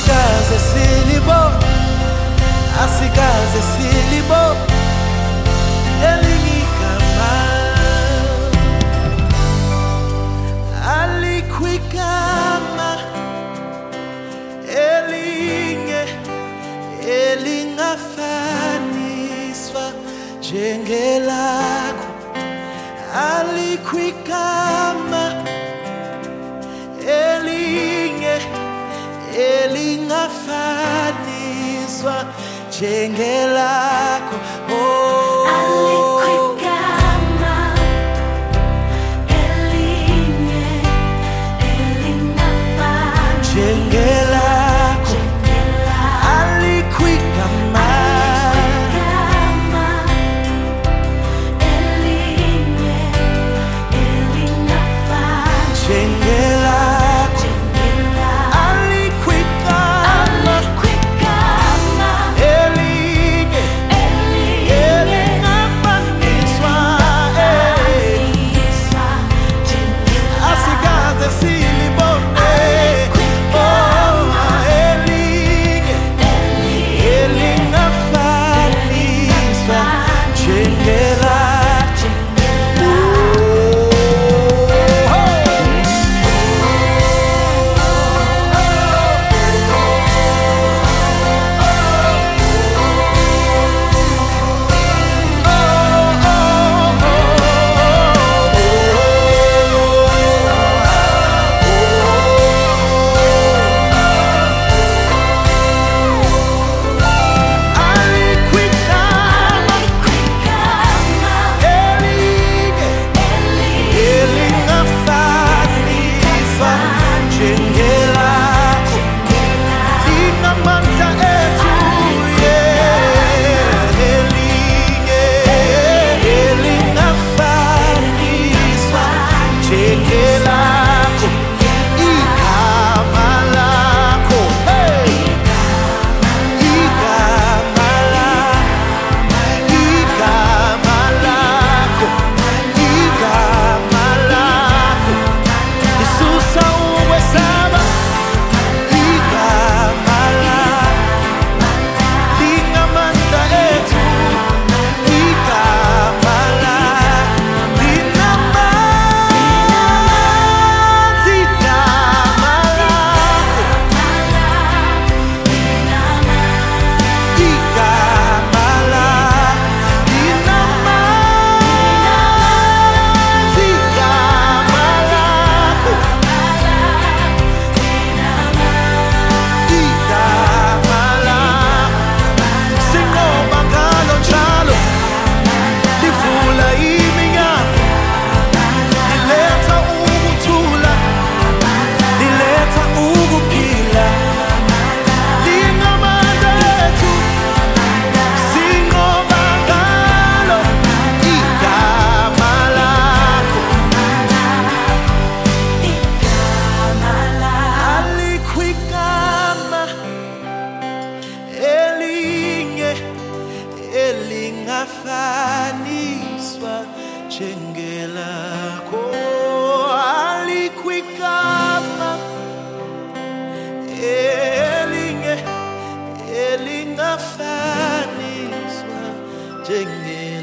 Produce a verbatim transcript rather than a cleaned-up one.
asikaze silibone, asikaze silibone elinye igama, alikho igama elinye elingafaniswa njengelakho, alikho igama elinye elingafaniswa njengelakho. Oh, alikho igama elinye elingafaniswa njengelakho, alikho igama elinye elingafaniswa njengelakho, alikho igama elinye elingafaniswa, asikaze silibone. Oh, elinye elingafaniswa njengelakho. Elingafaniswa njengelakho, alikho igama elinye elingafaniswa njengelakho.